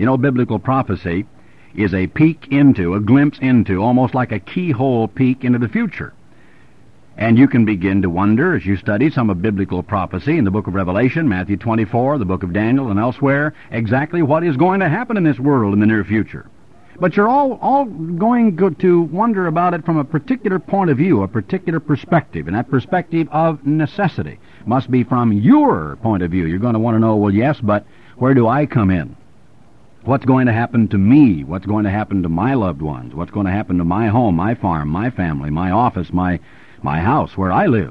Biblical prophecy is a peek into, a glimpse into, almost like a keyhole peek into the future. And you can begin to wonder, as you study some of biblical prophecy in the book of Revelation, Matthew 24, the book of Daniel, and elsewhere, exactly what is going to happen in this world in the near future. But you're all going to wonder about it from a particular point of view, a particular perspective, and that perspective of necessity must be from your point of view. You're going to want to know, well, yes, but where do I come in? What's going to happen to me? What's going to happen to my loved ones? What's going to happen to my home, my farm, my family, my office, my house, where I live?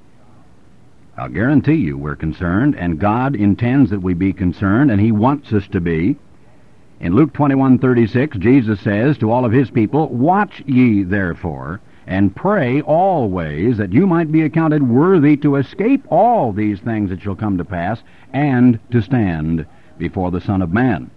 I'll guarantee you we're concerned, and God intends that we be concerned, and He wants us to be. In Luke 21:36, Jesus says to all of His people, "Watch ye therefore, and pray always, that you might be accounted worthy to escape all these things that shall come to pass, and to stand before the Son of Man."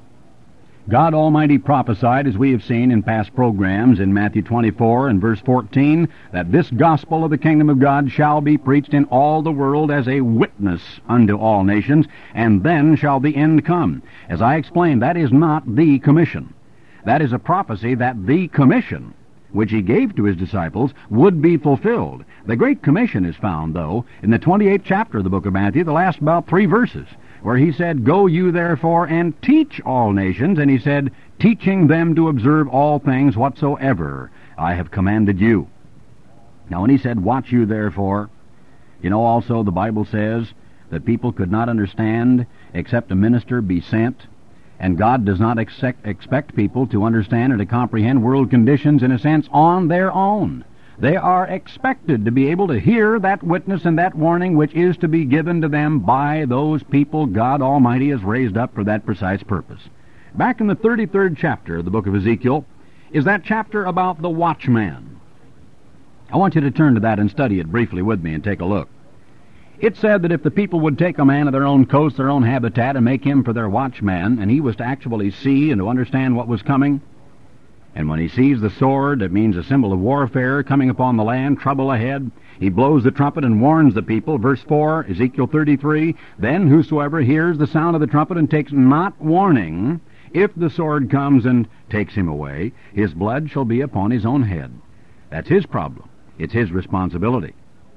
God Almighty prophesied, as we have seen in past programs, in Matthew 24 and verse 14, that this gospel of the kingdom of God shall be preached in all the world as a witness unto all nations, and then shall the end come. As I explained, that is not the commission. That is a prophecy that the commission, which He gave to His disciples, would be fulfilled. The Great Commission is found, though, in the 28th chapter of the book of Matthew, the last about 3 verses, where He said, "Go you therefore and teach all nations," and He said, "teaching them to observe all things whatsoever I have commanded you." Now, when He said, "Watch you therefore," also the Bible says that people could not understand except a minister be sent, and God does not expect people to understand and to comprehend world conditions, in a sense, on their own. They are expected to be able to hear that witness and that warning which is to be given to them by those people God Almighty has raised up for that precise purpose. Back in the 33rd chapter of the book of Ezekiel is that chapter about the watchman. I want you to turn to that and study it briefly with me and take a look. It said that if the people would take a man of their own coast, their own habitat, and make him for their watchman, and he was to actually see and to understand what was coming, and when he sees the sword, it means a symbol of warfare coming upon the land, trouble ahead, he blows the trumpet and warns the people. Verse 4, Ezekiel 33, "Then whosoever hears the sound of the trumpet and takes not warning, if the sword comes and takes him away, his blood shall be upon his own head." That's his problem. It's his responsibility.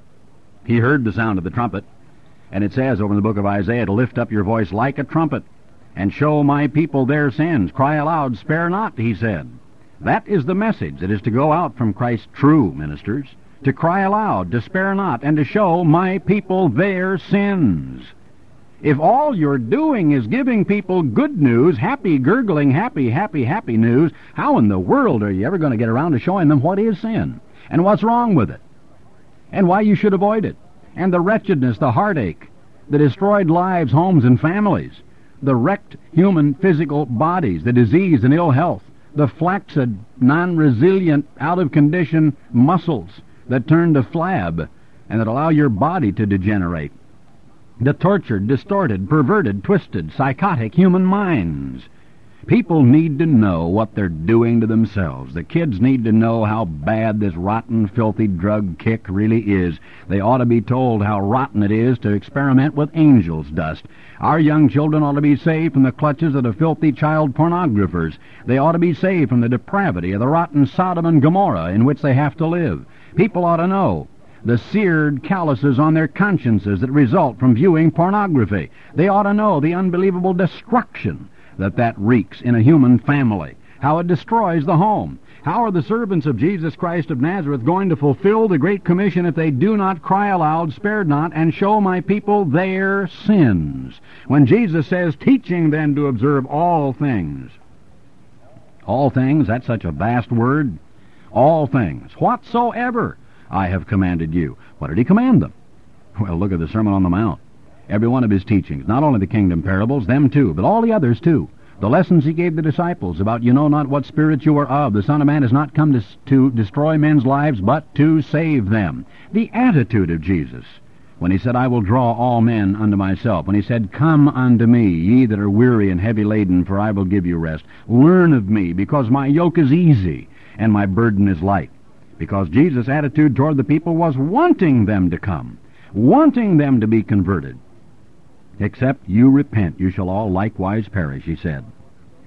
He heard the sound of the trumpet, and it says over in the book of Isaiah to lift up your voice like a trumpet, and show my people their sins. Cry aloud, spare not, He said. That is the message that is to go out from Christ's true ministers, to cry aloud, to spare not, and to show my people their sins. If all you're doing is giving people good news, happy, gurgling, happy news, how in the world are you ever going to get around to showing them what is sin, and what's wrong with it, and why you should avoid it, and the wretchedness, the heartache, the destroyed lives, homes, and families, the wrecked human physical bodies, the disease and ill health, the flaccid, non-resilient, out-of-condition muscles that turn to flab and that allow your body to degenerate, the tortured, distorted, perverted, twisted, psychotic human minds. People need to know what they're doing to themselves. The kids need to know how bad this rotten, filthy drug kick really is. They ought to be told how rotten it is to experiment with angel's dust. Our young children ought to be saved from the clutches of the filthy child pornographers. They ought to be saved from the depravity of the rotten Sodom and Gomorrah in which they have to live. People ought to know the seared calluses on their consciences that result from viewing pornography. They ought to know the unbelievable destruction that wreaks in a human family, how it destroys the home. How are the servants of Jesus Christ of Nazareth going to fulfill the Great Commission if they do not cry aloud, spare not, and show my people their sins? When Jesus says, teaching them to observe all things. All things, that's such a vast word. All things, whatsoever I have commanded you. What did He command them? Well, look at the Sermon on the Mount. Every one of His teachings, not only the kingdom parables, them too, but all the others too. The lessons He gave the disciples about you know not what spirit you are of. The Son of Man has not come to destroy men's lives, but to save them. The attitude of Jesus, when He said, I will draw all men unto myself. When He said, come unto me, ye that are weary and heavy laden, for I will give you rest. Learn of me, because my yoke is easy and my burden is light. Because Jesus' attitude toward the people was wanting them to come, wanting them to be converted. Except you repent, you shall all likewise perish, He said.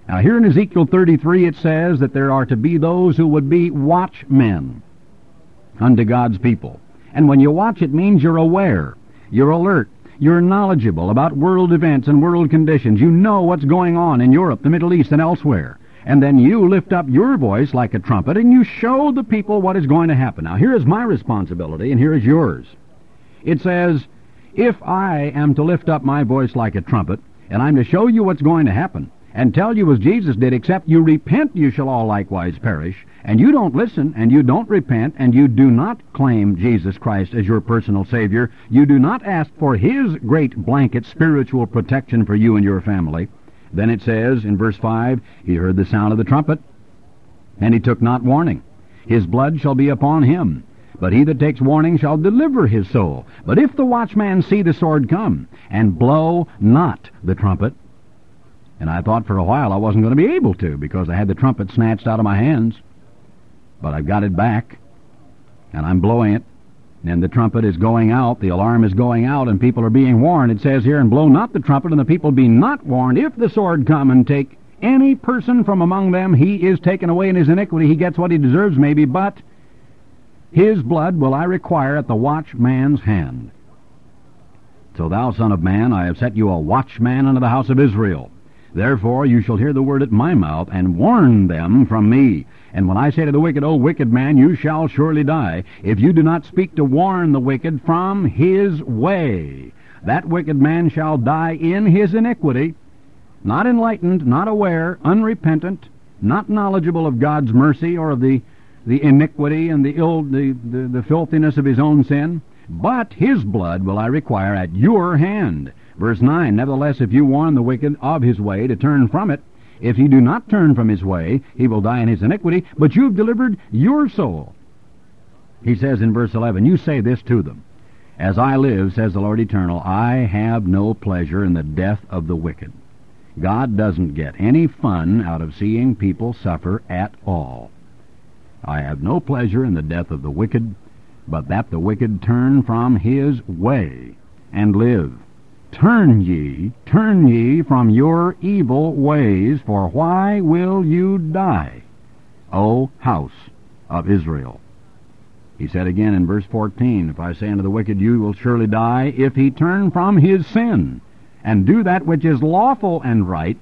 Now here in Ezekiel 33 it says that there are to be those who would be watchmen unto God's people. And when you watch, it means you're aware, you're alert, you're knowledgeable about world events and world conditions. You know what's going on in Europe, the Middle East, and elsewhere. And then you lift up your voice like a trumpet and you show the people what is going to happen. Now here is my responsibility and here is yours. It says, if I am to lift up my voice like a trumpet, and I'm to show you what's going to happen, and tell you as Jesus did, except you repent, you shall all likewise perish, and you don't listen, and you don't repent, and you do not claim Jesus Christ as your personal Savior, you do not ask for His great blanket spiritual protection for you and your family, then it says in verse 5, he heard the sound of the trumpet, and he took not warning. His blood shall be upon him, but he that takes warning shall deliver his soul. But if the watchman see the sword come, and blow not the trumpet, and I thought for a while I wasn't going to be able to, because I had the trumpet snatched out of my hands. But I've got it back, and I'm blowing it, and the trumpet is going out, the alarm is going out, and people are being warned. It says here, and blow not the trumpet, and the people be not warned. If the sword come and take any person from among them, he is taken away in his iniquity. He gets what he deserves maybe, but his blood will I require at the watchman's hand. So thou, son of man, I have set you a watchman unto the house of Israel. Therefore you shall hear the word at my mouth, and warn them from me. And when I say to the wicked, O wicked man, you shall surely die, if you do not speak to warn the wicked from his way, that wicked man shall die in his iniquity, not enlightened, not aware, unrepentant, not knowledgeable of God's mercy or of the iniquity and the filthiness of his own sin, but his blood will I require at your hand. Verse 9, nevertheless, if you warn the wicked of his way to turn from it, if he do not turn from his way, he will die in his iniquity, but you've delivered your soul. He says in verse 11, you say this to them, as I live, says the Lord Eternal, I have no pleasure in the death of the wicked. God doesn't get any fun out of seeing people suffer at all. I have no pleasure in the death of the wicked, but that the wicked turn from his way and live. Turn ye from your evil ways, for why will you die, O house of Israel? He said again in verse 14, if I say unto the wicked, you will surely die, if he turn from his sin, and do that which is lawful and right,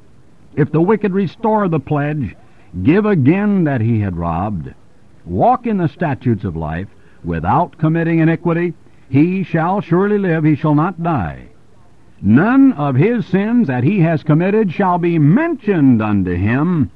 if the wicked restore the pledge, give again that he had robbed, walk in the statutes of life, without committing iniquity, he shall surely live, he shall not die. None of his sins that he has committed shall be mentioned unto him.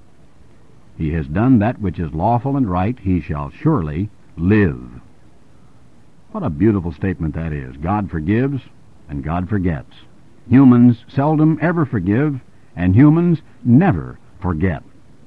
He has done that which is lawful and right, he shall surely live. What a beautiful statement that is. God forgives and God forgets. Humans seldom ever forgive, and humans never forget.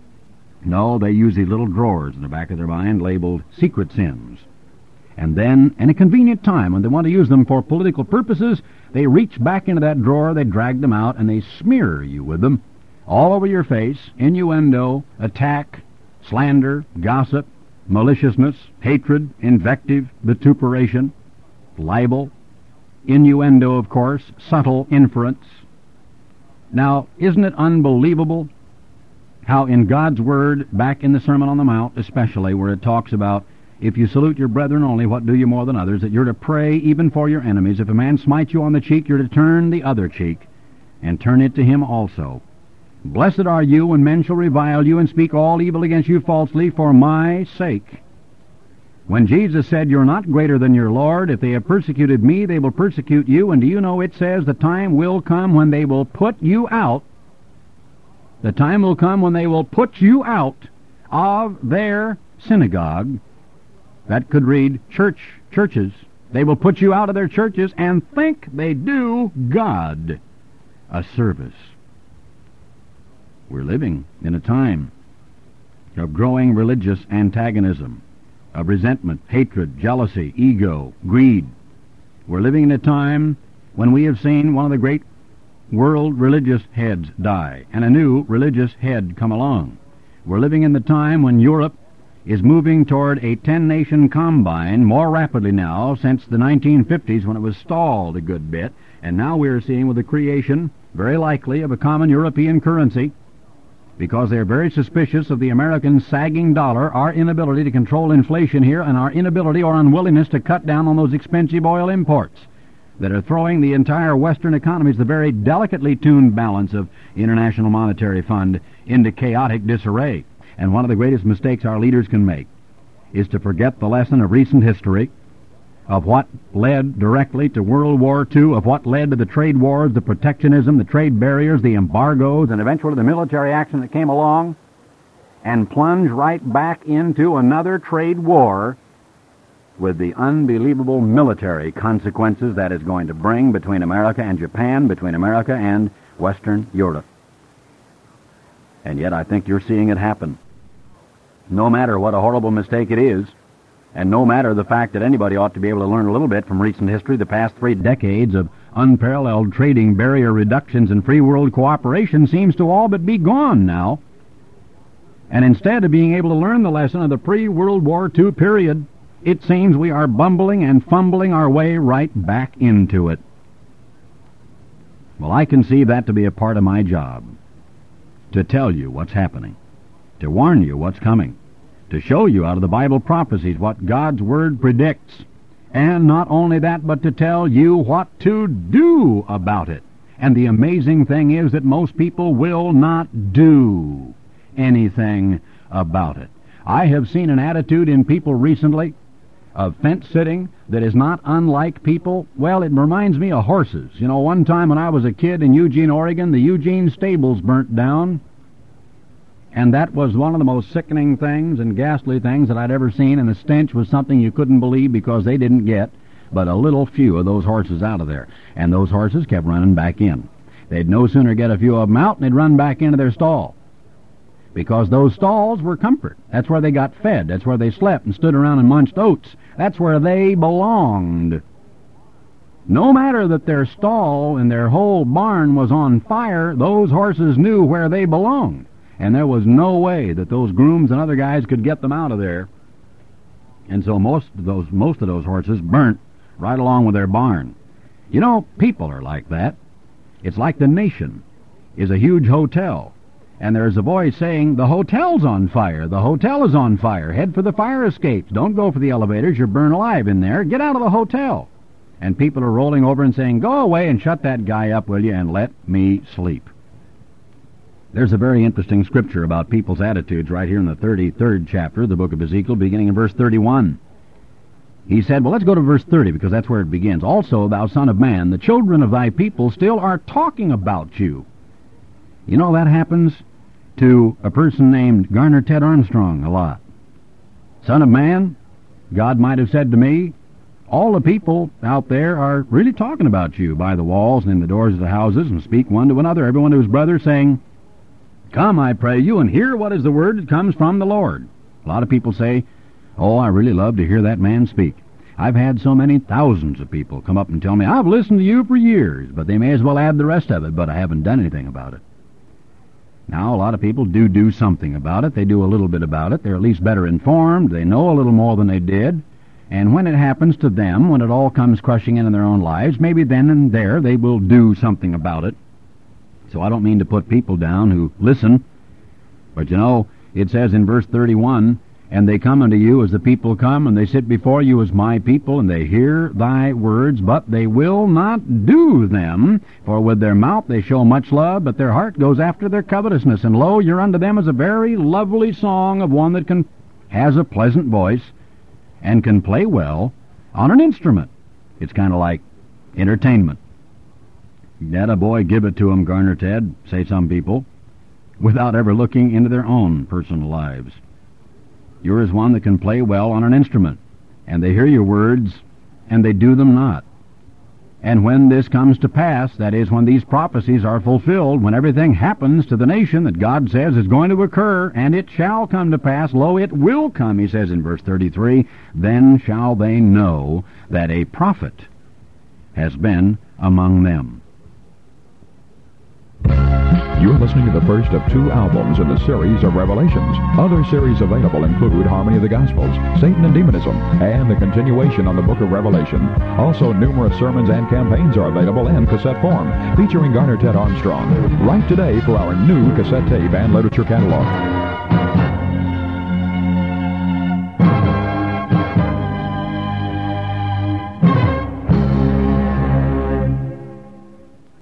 No, they use these little drawers in the back of their mind labeled secret sins. And then, in a convenient time, when they want to use them for political purposes, they reach back into that drawer, they drag them out, and they smear you with them all over your face. Innuendo, attack, slander, gossip, maliciousness, hatred, invective, vituperation, libel, innuendo, of course, subtle inference. Now, isn't it unbelievable how in God's Word, back in the Sermon on the Mount especially, where it talks about, if you salute your brethren only, what do you more than others? That you're to pray even for your enemies. If a man smites you on the cheek, you're to turn the other cheek, and turn it to him also. Blessed are you when men shall revile you and speak all evil against you falsely for my sake. When Jesus said, you're not greater than your Lord, if they have persecuted me, they will persecute you. And do you know it says the time will come when they will put you out. The time will come when they will put you out of their synagogue. That could read churches. They will put you out of their churches and think they do God a service. We're living in a time of growing religious antagonism, of resentment, hatred, jealousy, ego, greed. We're living in a time when we have seen one of the great world religious heads die, and a new religious head come along. We're living in the time when Europe is moving toward a 10-nation combine more rapidly now since the 1950s, when it was stalled a good bit, and now we're seeing with the creation, very likely, of a common European currency, because they're very suspicious of the American sagging dollar, our inability to control inflation here, and our inability or unwillingness to cut down on those expensive oil imports that are throwing the entire Western economies, the very delicately tuned balance of International Monetary Fund, into chaotic disarray. And one of the greatest mistakes our leaders can make is to forget the lesson of recent history, of what led directly to World War II, of what led to the trade wars, the protectionism, the trade barriers, the embargoes, and eventually the military action that came along, and plunge right back into another trade war with the unbelievable military consequences that is going to bring between America and Japan, between America and Western Europe. And yet I think you're seeing it happen. No matter what a horrible mistake it is, and no matter the fact that anybody ought to be able to learn a little bit from recent history, the past 3 decades of unparalleled trading barrier reductions and free world cooperation seems to all but be gone now. And instead of being able to learn the lesson of the pre-World War II period, it seems we are bumbling and fumbling our way right back into it. Well, I conceive that to be a part of my job, to tell you what's happening, to warn you what's coming, to show you out of the Bible prophecies what God's Word predicts, and not only that, but to tell you what to do about it. And the amazing thing is that most people will not do anything about it. I have seen an attitude in people recently of fence-sitting that is not unlike people. Well, it reminds me of horses. You know, one time when I was a kid in Eugene, Oregon, the Eugene stables burnt down. And that was one of the most sickening things and ghastly things that I'd ever seen, and the stench was something you couldn't believe because they didn't get but a little few of those horses out of there. And those horses kept running back in. They'd no sooner get a few of them out and they'd run back into their stall. Because those stalls were comfort. That's where they got fed. That's where they slept and stood around and munched oats. That's where they belonged. No matter that their stall and their whole barn was on fire, those horses knew where they belonged. And there was no way that those grooms and other guys could get them out of there. And so most of those horses burnt right along with their barn. You know, people are like that. It's like the nation is a huge hotel, and there's a voice saying, the hotel's on fire, the hotel is on fire, head for the fire escapes, don't go for the elevators, you'll burn alive in there, get out of the hotel. And people are rolling over and saying, go away and shut that guy up, will you, and let me sleep. There's a very interesting scripture about people's attitudes right here in the 33rd chapter of the book of Ezekiel, beginning in verse 31. He said, well, let's go to verse 30, because that's where it begins. Also, thou son of man, the children of thy people still are talking about you. You know, that happens to a person named Garner Ted Armstrong a lot. Son of man, God might have said to me, all the people out there are really talking about you by the walls and in the doors of the houses, and speak one to another, everyone to his brother, saying, come, I pray you, and hear what is the word that comes from the Lord. A lot of people say, oh, I really love to hear that man speak. I've had so many thousands of people come up and tell me, I've listened to you for years, but they may as well add the rest of it, but I haven't done anything about it. Now, a lot of people do something about it. They do a little bit about it. They're at least better informed. They know a little more than they did. And when it happens to them, when it all comes crushing in their own lives, maybe then and there they will do something about it. So I don't mean to put people down who listen, but you know, it says in verse 31, and they come unto you as the people come, and they sit before you as my people, and they hear thy words, but they will not do them. For with their mouth they show much love, but their heart goes after their covetousness. And lo, you're unto them as a very lovely song of one that has a pleasant voice and can play well on an instrument. It's kind of like entertainment. That a boy give it to him, Garner Ted, say some people, without ever looking into their own personal lives. You're as one that can play well on an instrument, and they hear your words, and they do them not. And when this comes to pass, that is, when these prophecies are fulfilled, when everything happens to the nation that God says is going to occur, and it shall come to pass, lo, it will come, he says in verse 33, then shall they know that a prophet has been among them. You're listening to the first of 2 albums in the series of Revelations. Other series available include Harmony of the Gospels, Satan and Demonism, and the continuation on the book of Revelation. Also, numerous sermons and campaigns are available in cassette form, featuring Garner Ted Armstrong. Write today for our new cassette tape and literature catalog.